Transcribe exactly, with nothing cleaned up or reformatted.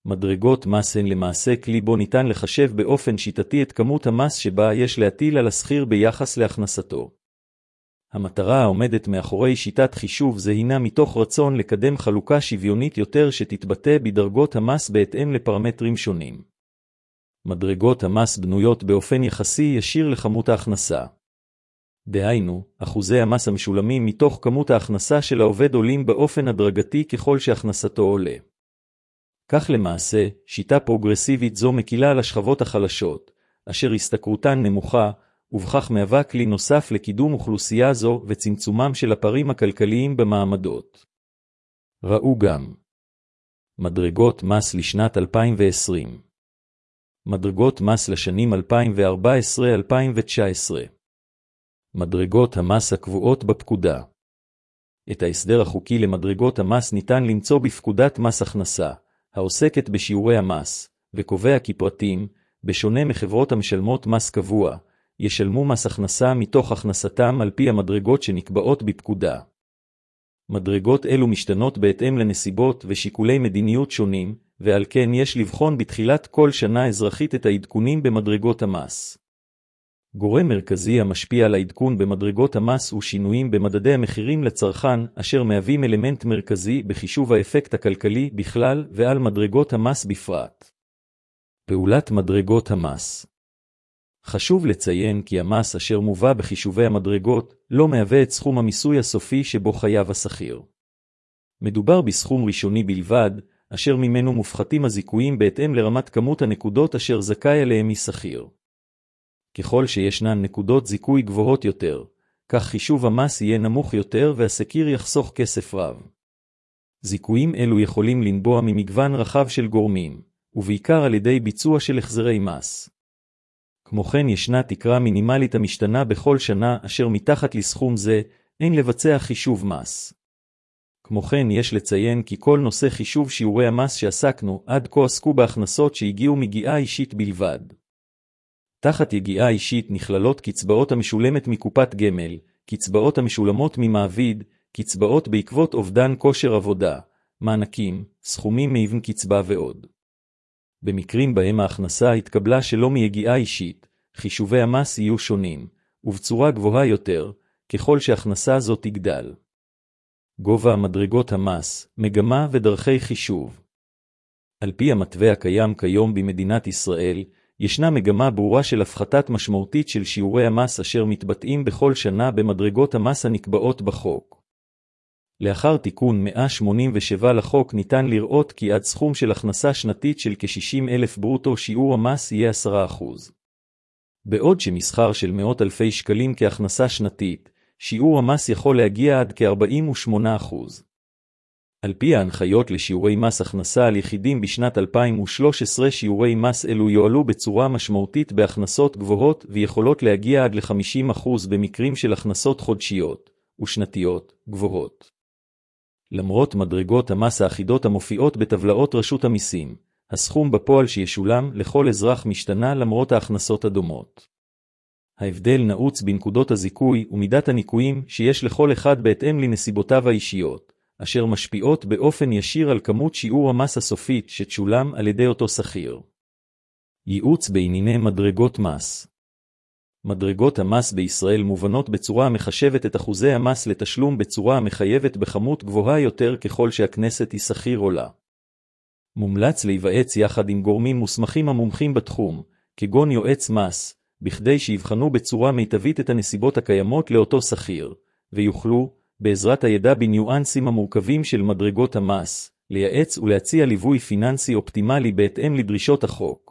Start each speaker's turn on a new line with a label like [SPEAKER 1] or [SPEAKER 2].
[SPEAKER 1] מדרגות מס הן למעשה כלי בו ניתן לחשב באופן שיטתי את כמות המס שבה יש להטיל על השכיר ביחס להכנסתו. המטרה העומדת מאחורי שיטת חישוב זה הינה מתוך רצון לקדם חלוקה שוויונית יותר שתתבטא בדרגות המס בהתאם לפרמטרים שונים. מדרגות המס בנויות באופן יחסי ישיר לכמות ההכנסה. דהיינו, אחוזי המס המשולמים מתוך כמות ההכנסה של העובד עולים באופן הדרגתי ככל שהכנסתו עולה. כך למעשה, שיטה פרוגרסיבית זו מקילה על השכבות החלשות, אשר השתכרותן נמוכה, ובכך מהווה כלי נוסף לקידום אוכלוסייה זו וצמצומם של הפערים הכלכליים במעמדות. ראו גם מדרגות מס לשנת אלפיים ועשרים, מדרגות מס לשנים אלפיים וארבע עשרה עד אלפיים ותשע עשרה, מדרגות המס הקבועות בפקודה. את ההסדר החוקי למדרגות המס ניתן למצוא בפקודת מס הכנסה, העוסקת בשיעורי המס, וקובע כי פרטים, בשונה מחברות המשלמות מס קבוע, ישלמו מס הכנסה מתוך הכנסתם על פי המדרגות שנקבעות בפקודה. מדרגות אלו משתנות בהתאם לנסיבות ושיקולי מדיניות שונים, ועל כן יש לבחון בתחילת כל שנה אזרחית את העדכונים במדרגות המס. גורם מרכזי המשפיע על העדכון במדרגות המס הוא שינויים במדדי המחירים לצרכן, אשר מהווים אלמנט מרכזי בחישוב האפקט הכלכלי בכלל ועל מדרגות המס בפרט. פעולת מדרגות המס. חשוב לציין כי המס אשר מובא בחישובי המדרגות לא מהווה את סכום המיסוי הסופי שבו חייב השכיר. מדובר בסכום ראשוני בלבד, אשר ממנו מופחתים הזיכויים בהתאם לרמת כמות הנקודות אשר זכאי עליהם משכיר. ככל שישנן נקודות זיכוי גבוהות יותר, כך חישוב המס יהיה נמוך יותר והשכיר יחסוך כסף רב. זיכויים אלו יכולים לנבוע ממגוון רחב של גורמים, ובעיקר על ידי ביצוע של החזרי מס. כמו כן ישנה תקרה מינימלית המשתנה בכל שנה אשר מתחת לסכום זה אין לבצע חישוב מס. כמו כן יש לציין כי כל נושא חישוב שיעורי המס שעסקנו עד כה עסקו בהכנסות שהגיעו מגיעה אישית בלבד. תחת יגיעה אישית נכללות קצבאות המשולמת מקופת גמל, קצבאות המשולמות ממעביד, קצבאות בעקבות אובדן כושר עבודה, מענקים, סכומים מאבן קצבה ועוד. במקרים בהם ההכנסה התקבלה שלא מיגיעה אישית, חישובי המס יהיו שונים, ובצורה גבוהה יותר, ככל שהכנסה זו תגדל. גובה מדרגות המס, מגמה ודרכי חישוב. על פי המתווה הקיים כיום במדינת ישראל, ישנה מגמה ברורה של הפחתת משמעותית של שיעורי המס אשר מתבטאים בכל שנה במדרגות המס הנקבעות בחוק. לאחר תיקון מאה שמונים ושבע לחוק ניתן לראות כי עד סכום של הכנסה שנתית של כ-שישים אלף ברוטו שיעור המס יהיה עשרה אחוז. בעוד שמסחר של מאות אלפי שקלים כהכנסה שנתית, שיעור המס יכול להגיע עד כ-ארבעים ושמונה אחוז. על פי ההנחיות לשיעורי מס הכנסה על יחידים בשנת אלפיים ושלוש עשרה שיעורי מס אלו יועלו בצורה משמעותית בהכנסות גבוהות ויכולות להגיע עד ל-חמישים אחוז במקרים של הכנסות חודשיות ושנתיות גבוהות. למרות מדרגות המס האחידות המופיעות בטבלאות רשות המיסים, הסכום בפועל שישולם לכל אזרח משתנה למרות ההכנסות הדומות. ההבדל נעוץ בנקודות הזיכוי ומידת הניכויים שיש לכל אחד בהתאם לנסיבותיו האישיות, אשר משפיעות באופן ישיר על כמות שיעור המס הסופית שתשולם על ידי אותו שכיר. ייעוץ בענייני מדרגות מס. מדרגות המס בישראל מובנות בצורה המחשבת את אחוזי המס לתשלום בצורה המחייבת בכמות גבוהה יותר ככל שהכנסת היא שכיר עולה. מומלץ להיוועץ יחד עם גורמים מוסמכים המומחים בתחום, כגון יועץ מס, בכדי שיבחנו בצורה מיטבית את הנסיבות הקיימות לאותו שכיר, ויוכלו, בעזרת הידע בניואנסים המורכבים של מדרגות המס, לייעץ ולהציע ליווי פיננסי אופטימלי בהתאם לדרישות החוק.